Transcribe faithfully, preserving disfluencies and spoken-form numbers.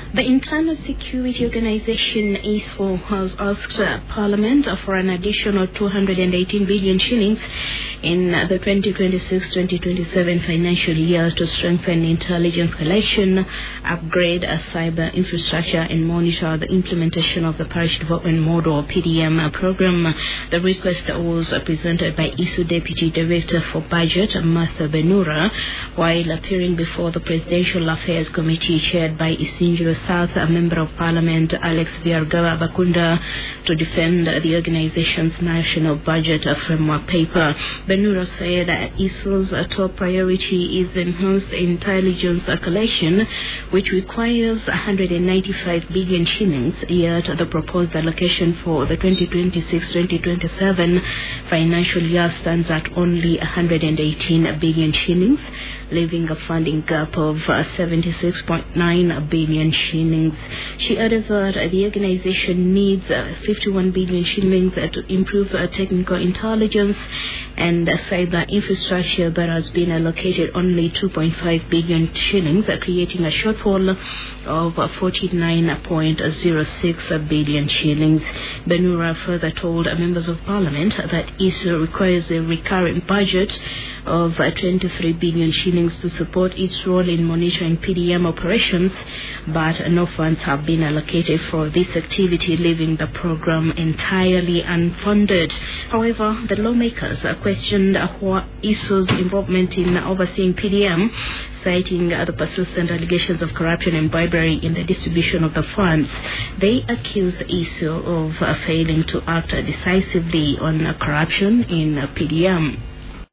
The Internal Security Organization, I S O, has asked uh, Parliament for an additional two hundred eighteen billion shillings in uh, the twenty twenty-six twenty twenty-seven financial year to strengthen intelligence collection, upgrade a cyber infrastructure, and monitor the implementation of the Parish Development Model P D M program. The request was uh, presented by I S O Deputy Director for Budget, Martha Benura, while appearing before the Presidential Affairs Committee chaired by Isingiro South, a Member of Parliament Alex Vyargawa Bakunda, to defend the organization's national budget framework paper. Benura said that I S O's top priority is enhanced intelligence collection, which requires one hundred ninety-five billion shillings, yet the proposed allocation for the twenty twenty-six twenty twenty-seven financial year stands at only one hundred eighteen billion shillings, leaving a funding gap of uh, seventy-six point nine billion shillings. She added that the organization needs uh, fifty-one billion shillings uh, to improve uh, technical intelligence and uh, cyber infrastructure, but has been allocated only two point five billion shillings, uh, creating a shortfall of uh, forty-nine point zero six billion shillings. Benura further told uh, members of Parliament that I S O requires a recurrent budget of uh, twenty-three billion shillings to support its role in monitoring P D M operations, but no funds have been allocated for this activity, leaving the program entirely unfunded. However, the lawmakers uh, questioned uh, I S O's involvement in overseeing P D M, citing uh, the persistent allegations of corruption and bribery in the distribution of the funds. They accused I S O of uh, failing to act decisively on uh, corruption in uh, P D M.